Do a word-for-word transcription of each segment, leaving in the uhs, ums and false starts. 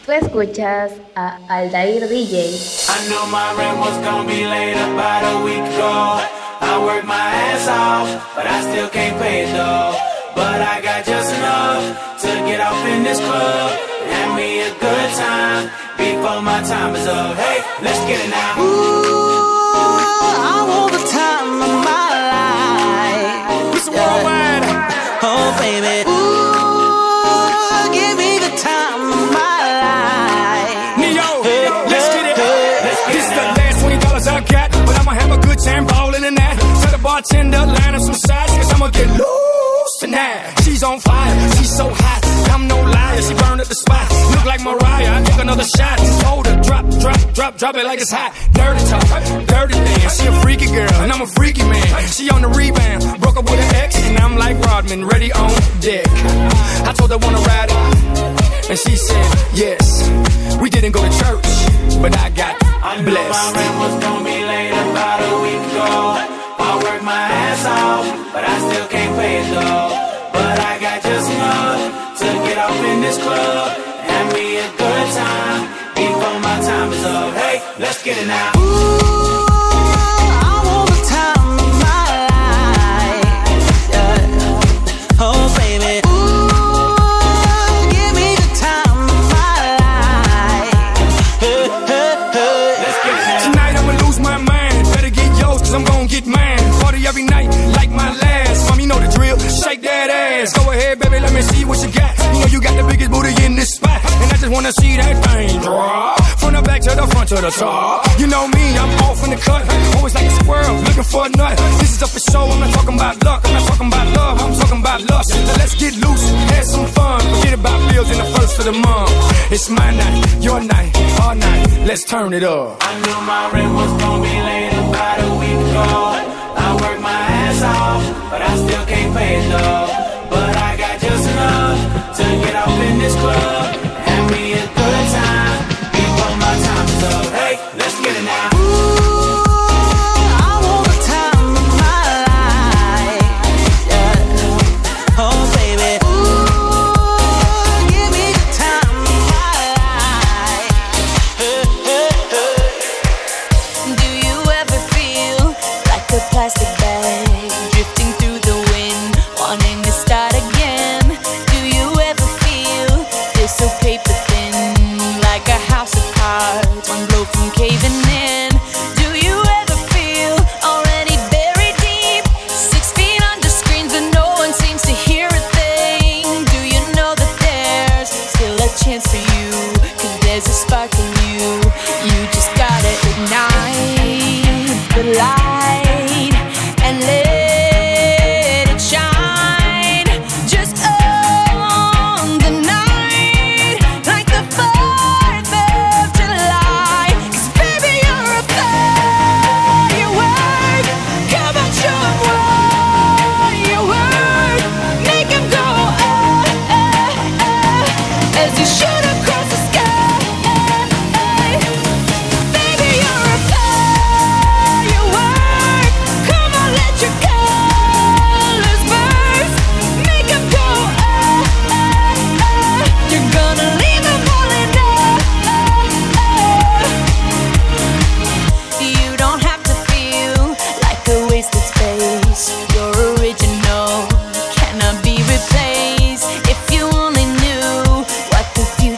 Tú escuchas a Aldair D J. I knew my rent was gonna be late about a week ago. I worked my ass off, but I still can't pay it though. But I got just enough to get off in this club and have me a good time before my time is up. Hey, let's get it now. Ooh, I want the time of my life. It's worldwide. Oh, baby. Ooh, give me the time of my life. Neo, hey, let's get it. Hey, let's get this it is the last twenty dollars I got, but I'ma have a good time ballin' in that. Tell the bartender, line up some sides, cause I'ma get loose tonight. She's on fire, she's so hot, I'm no liar, she burned up the spot. Look like Mariah, I take another shot. Hold her, drop, drop, drop, drop it like it's hot. Dirty talk, dirty dance, she a freaky girl, and I'm a freaky man. She on the rebound, broke up with an ex, and I'm like Rodman, ready on deck. I told her wanna ride it, and she said yes. We didn't go to church, but I got I knew blessed. my rent was gonna be late about a week ago. I worked my ass off, but I still can't pay it though. But I got just enough to get off in this club and have me a good time before my time is up. Hey, let's get it now. Ooh, I want the time of my life. Yeah. Oh, baby. Ooh, give me the time of my life. Hey, hey, hey. Let's get it now. Tonight I'ma lose my mind. Better get yours, cause I'm gon' get mine. Party every night, like my last. Mom, you know the drill. Shake that ass. Go ahead, baby, let me see what you got. You know you got the biggest booty in this spot, and I just wanna see that thing drop. From the back to the front to the top. You know me, I'm off in the cut. Always like a squirrel, looking for a nut. This is up for show, I'm not talking about luck. I'm not talking about love, I'm talking about lust. So let's get loose, have some fun. Forget about bills in the first of the month. It's my night, your night, our night. Let's turn it up. I knew my rent was gonna be late about a week ago. I worked my ass off, but I still can't pay it though. But I got just enough to get off in this club and have me a good time before my time is up. Hey, let's get it now. Ooh, I want the time of my life. Yeah. Oh, baby. Ooh, give me the time of my life. Hey, hey, hey. Do you ever feel like a plastic bag drifting through the wind, wanting to start again? Do you ever feel feel so paper thin, like a house of cards, one blow from caving in? Do you ever feel already buried deep, six feet under screens and no one seems to hear a thing? Do you know that there's still a chance for you, cause there's a spark in you? You just gotta ignite the light and let it shine. Just on the night, like the fourth of July. 'Cause baby, you're a firework. Come on, show 'em what you work. Make 'em go oh, oh, oh, as you shoot across the sky. Baby, you're a firework. Come on, let your colors burst. Make 'em go oh, oh, oh. You're gonna leave 'em all in love. You don't have to feel like a wasted space. You're original, cannot be replaced. If you only knew what the future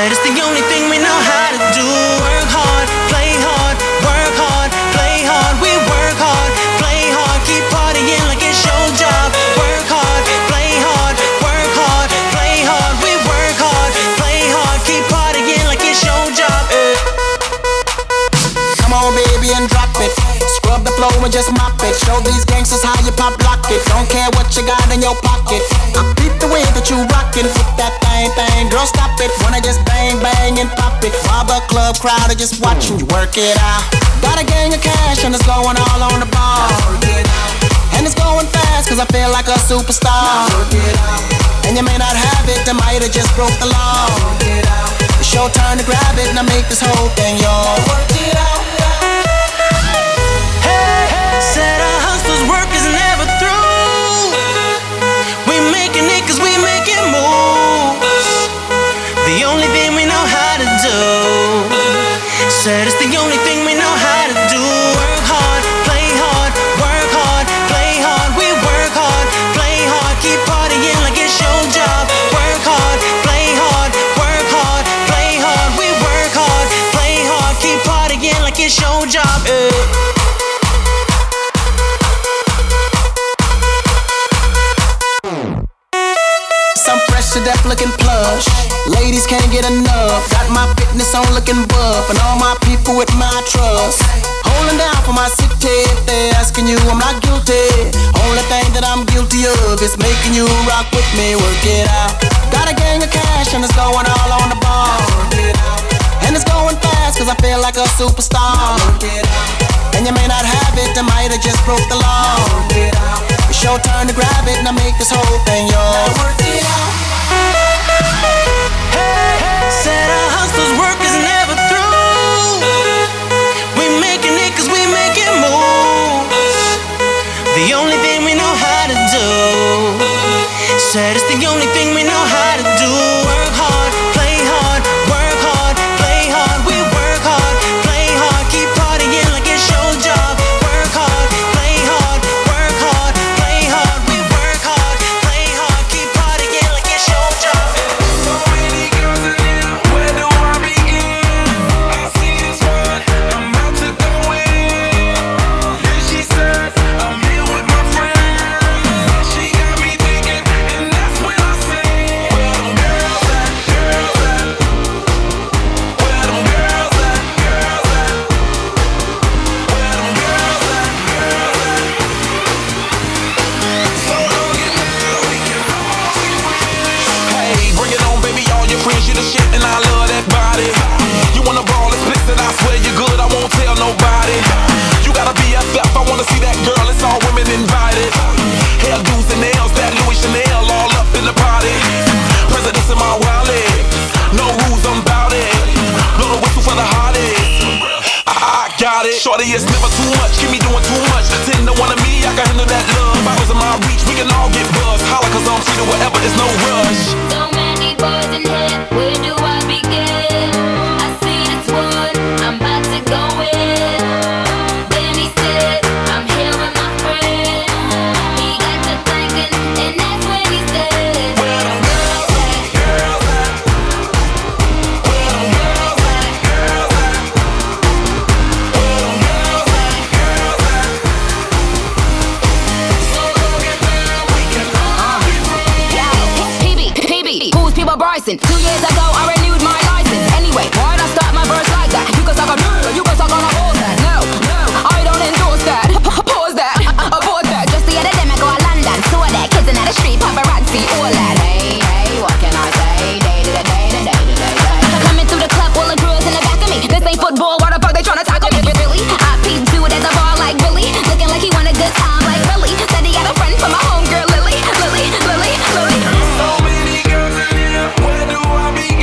Said it's the only thing we know how to do. Work hard, play hard, work hard, play hard. We work hard, play hard, keep partying like it's your job. Work hard, play hard, work hard, play hard. We work hard, play hard, keep partying like it's your job. Eh. Come on, baby, and drop it. Scrub the floor and just mop it. Show these gangsters how you pop lock it. Don't care what you got in your pocket. I beat the way that you rockin'. Flip that thing, thing, girl, stop it. Wanna just bang, bang, and pop it. While the club crowd are just watching you work it out. Got a gang of cash and it's going all on the ball. And it's going fast cause I feel like a superstar. And you may not have it, I might have just broke the law. It's your turn to grab it and I make this whole thing yours. Work it out. Said our hustlers' work is never through. We making it cause we making moves. The only thing we know how to do. Said it's the only thing we know how to do. Work hard, play hard, work hard, play hard. We work hard, play hard, keep partying like it's your job. Work hard, play hard, work hard, play hard. We work hard, play hard, keep partying like it's your job. Eh. To death looking plush. Ladies can't get enough. Got my fitness on looking buff. And all my people with my trust. Holding down for my city. If they're asking you, I'm not guilty. Only thing that I'm guilty of is making you rock with me. Work it out. Got a gang of cash and it's going all on the ball. And it's going fast cause I feel like a superstar. And you may not have it, I might have just broke the law. It's your turn to grab it and I make this whole thing yours. Work it out. Said our hustlers' work is never through. We making it cause we making moves. The only thing we know how to do. Said it's the only thing we know how to do. Work hard, play hard, work hard, play hard. We work hard, play hard, keep partying like it's your job. Work hard, play hard, work hard, play hard. We work hard, play hard, keep partying like it's your job. Nobody. You gotta be F F, I wanna see that girl, it's all women invited. Hairdos and nails, that Louis Chanel all up in the party. Presidents in my wallet, no rules, I'm bout it. Blow the whistle for the hottest. I, I got it. Shorty, it's never too much, keep me doing too much. Ten to one of me, I can handle that love. Bottles in my reach, we can all get buzzed. Holla cause I'm free to whatever, there's no rush. So many boys in here, where do I begin? I see this one, I'm about to go in. Bryson. Two years ago, I renewed my license. Anyway, why'd I start my verse like that? You can suck on her, you can suck on a horse that. No, no, I don't endorse that. Pause that, abort that. Just the other day, I go to London. Saw that kids in the street, paparazzi, all that. Hey, hey, what can I say? Day to the day to day to day. Coming to the club, all the girls in the back of me. This ain't football, why the fuck they tryna tackle me? Really? I peeped dude at the bar like Billy, looking like he want a good time like Billy. Said he got a friend from my homegirl Lily, Lily, Lily, Lily. So many girls in here, where do I begin?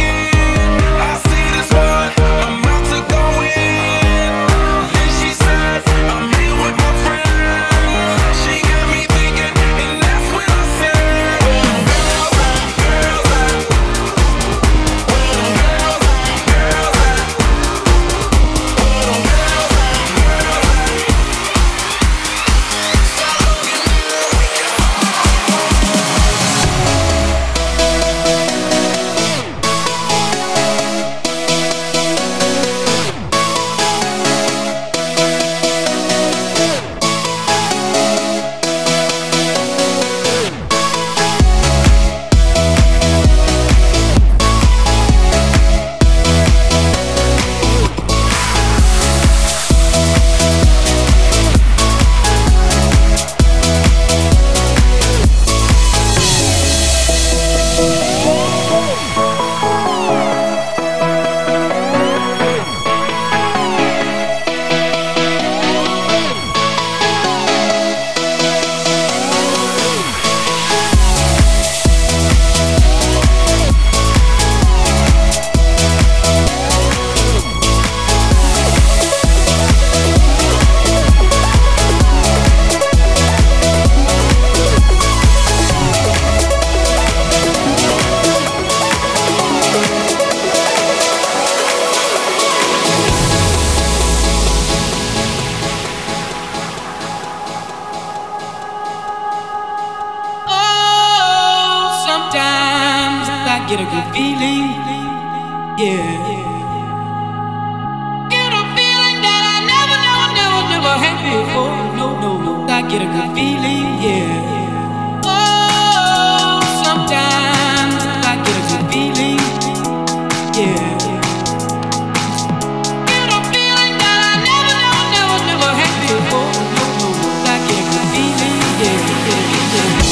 get a good feeling, yeah. Get a feeling that I never, never, never, never had before. No, no, no, I get a good feeling, yeah. Oh, sometimes I get a good feeling, yeah. Get a feeling that I never, never, never, never had before. No, no, no, I get a good feeling, yeah, yeah, yeah.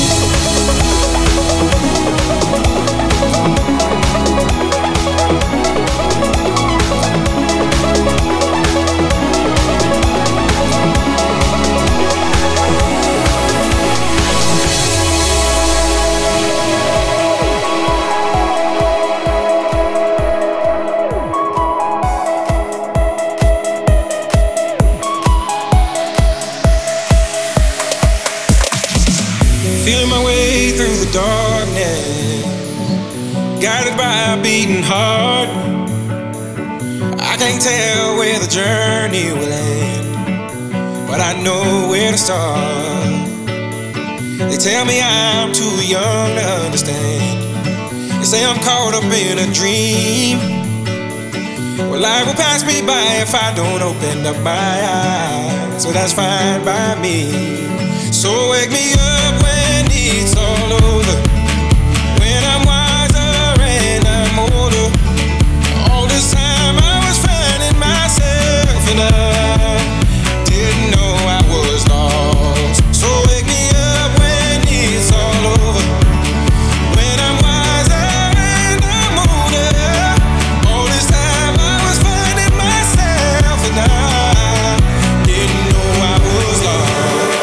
Feeling my way through the darkness, guided by a beating heart. I can't tell where the journey will end, but I know where to start. They tell me I'm too young to understand. They say I'm caught up in a dream. Well, life will pass me by if I don't open up my eyes, so that's fine by me. So wake me up when it's all over, when I'm wiser and I'm older. All this time I was finding myself and I didn't know I was lost. So wake me up when it's all over, when I'm wiser and I'm older. All this time I was finding myself and I didn't know I was lost.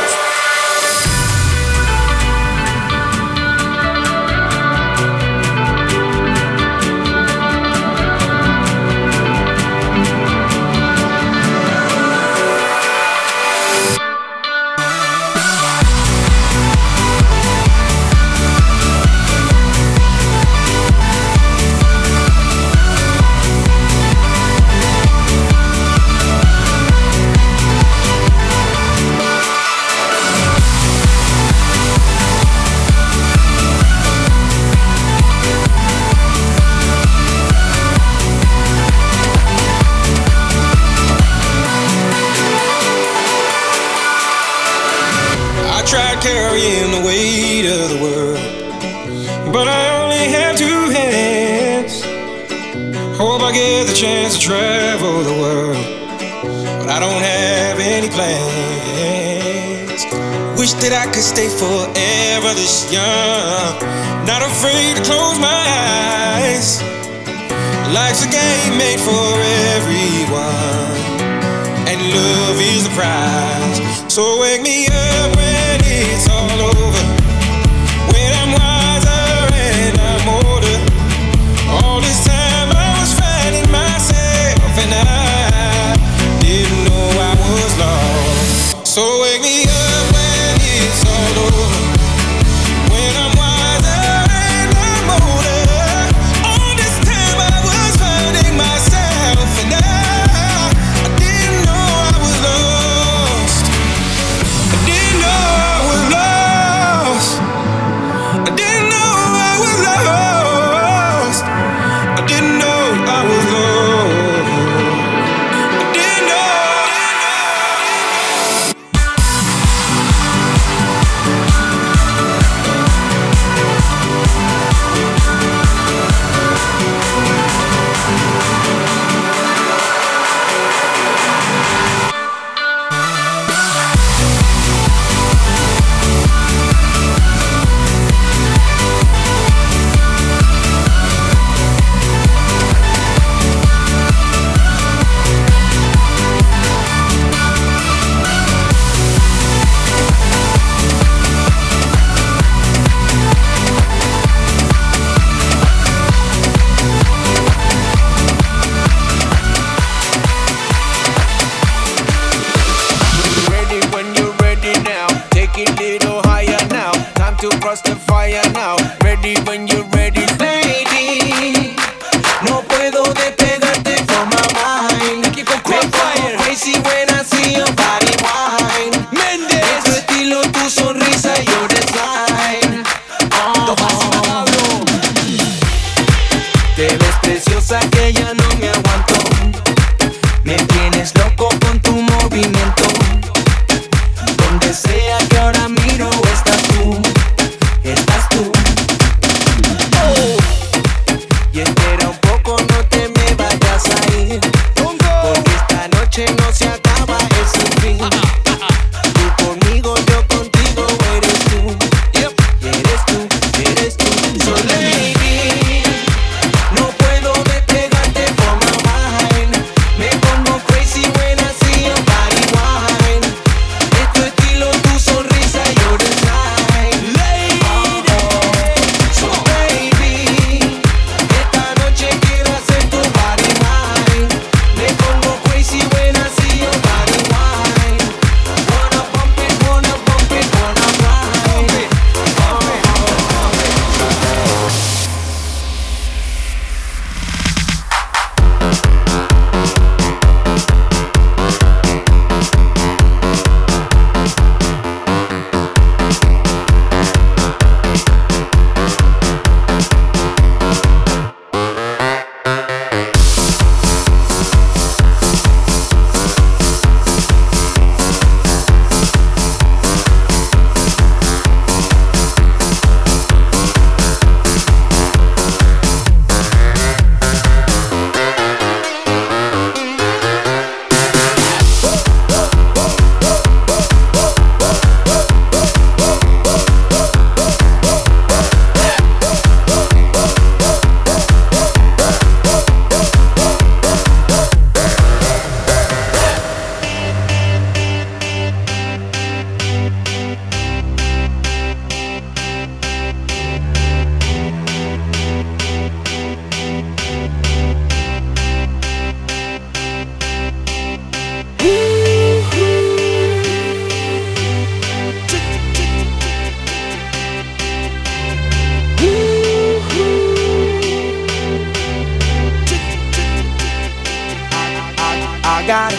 Carrying the weight of the world, but I only have two hands. Hope I get the chance to travel the world, but I don't have any plans. Wish that I could stay forever this young, not afraid to close my eyes. Life's a game made for everyone, and love is the prize. So wake me up when it's all over, when I'm wiser and I'm older. All this time I was finding myself and I didn't know I was lost. So wake me up when it's all over, when I'm wiser and I'm older. All this time I was finding myself and I, I didn't know I was lost. I didn't know I was lost. I didn't know I was lost. I didn't know I was lost. I didn't know.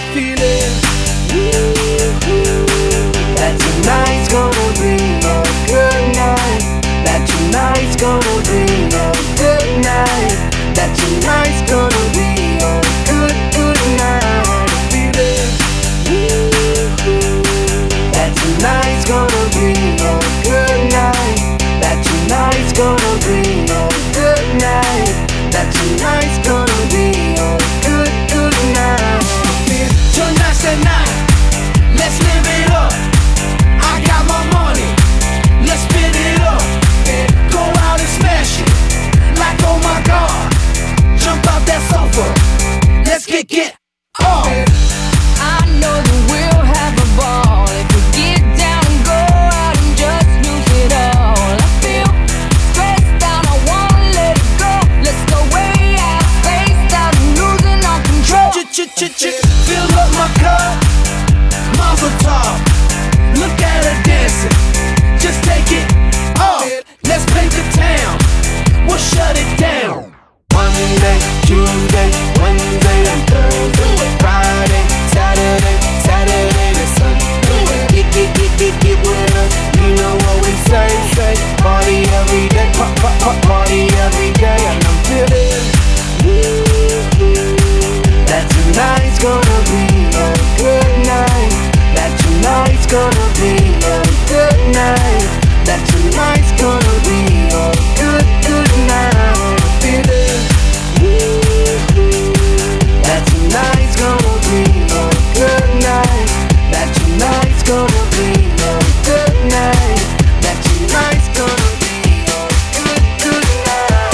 feeling that tonight's gonna be a good night. That tonight's gonna be a good night. That tonight's gonna be a good, good night. Feeling that tonight's gonna be a good night. That tonight's gonna be a good night. That tonight's gonna be a good, good night. Tonight's the night. Let's live it up. I got my money. Let's spin it up. Go out and smash it. Like oh my God. Jump out that sofa. Let's get get off. I know that we'll have a ball if we get down and go out and just lose it all. I feel stressed out, I wanna let it go. Let's go way out, spaced out, and losing all control. Fill up my cup, Mazel tov. Look at her dancing, just take it off. Let's paint the town, we'll shut it down. Monday, Tuesday, Wednesday, and Thursday, Friday, Saturday, Saturday to Sunday. Get, get, get, get, get with us. You know what we say, say. Party every day, pop, pop, pop, party every day. And I'm feeling that tonight's gonna be a good night. That tonight's gonna be a good night. That tonight's gonna be a good, good night. Feeling that tonight's gonna be a good night. That tonight's gonna be a good night. That tonight's gonna be a good, good night.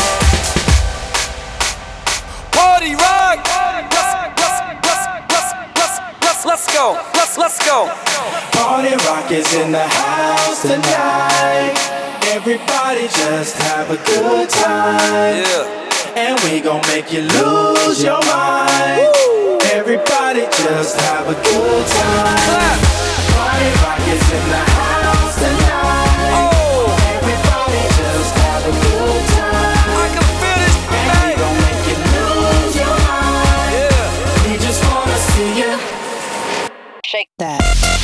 Party rock! Let's, let's, let's, let's, let's, let's go! Let's, let's go! Party rock is in the house tonight. Everybody just have a good time. Yeah. And we gon' make you lose your mind. Woo! Everybody just have a good time. Clap. Party rock is in the house tonight. Oh. Everybody just have a good time. I can feel this, And we baby. gon' make you lose your mind. Yeah. We just wanna see you Shake that.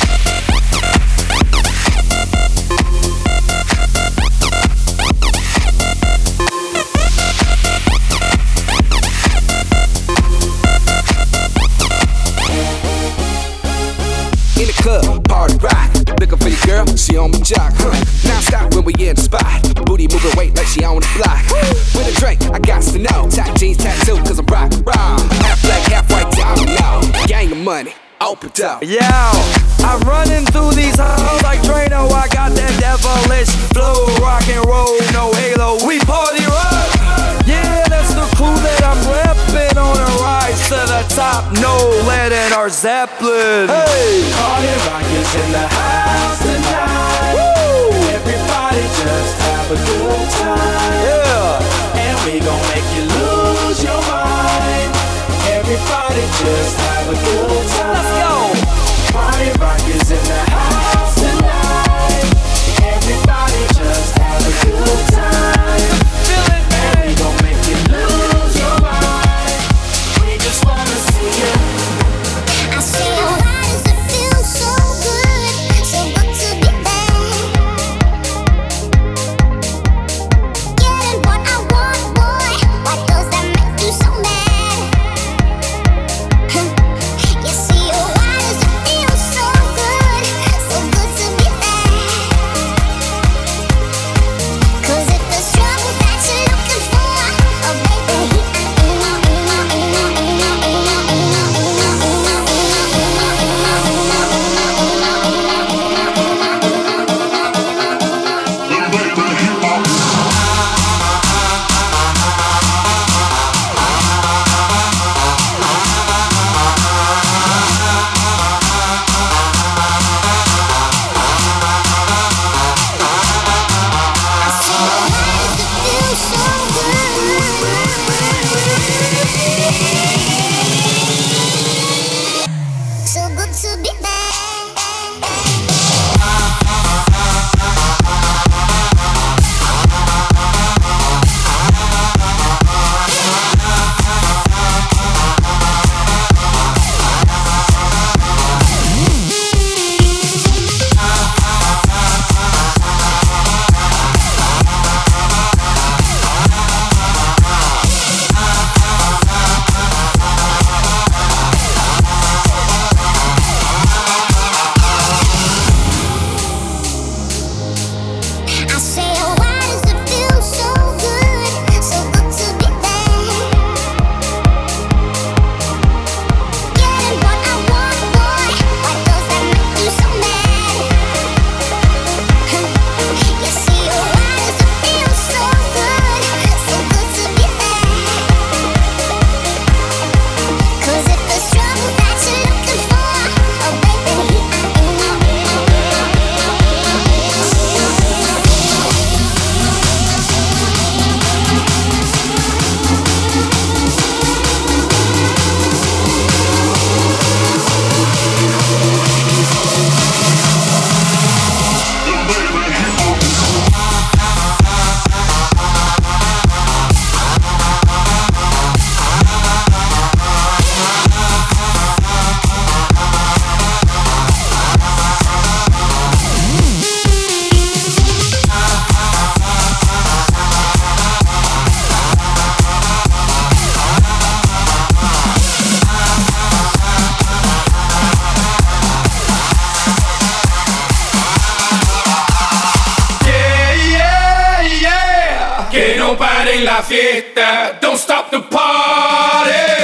In the club, party rock. Looking for your girl, she on my jock. Huh. Now stop when we in the spot. Booty moving weight like she on the block. With a drink, I got to know. Tight jeans, tattoo, cause I'm rock, raw. Half black, half white, down now. Gang of money, open up. Yeah, I'm running through these halls like Drano. I got that devilish flow, rock and roll, no halo. We party rock. Yeah, that's the crew that I'm repping on a rise to the top. No lead in our Zeppelin. Hey, Party rock is in the house tonight. woo, Everybody just have a good time. yeah. And we gon' make you lose your mind. Everybody just have a good time. Let's go. Party rock is in the house tonight. Everybody just have a good time. Feel it, And we gon' make you lose your mind. We just wanna see you. I say, why does it feel so good, so good to be back? Getting what I want, boy. Why does that make you so mad? You see, why la fiesta, don't stop the party.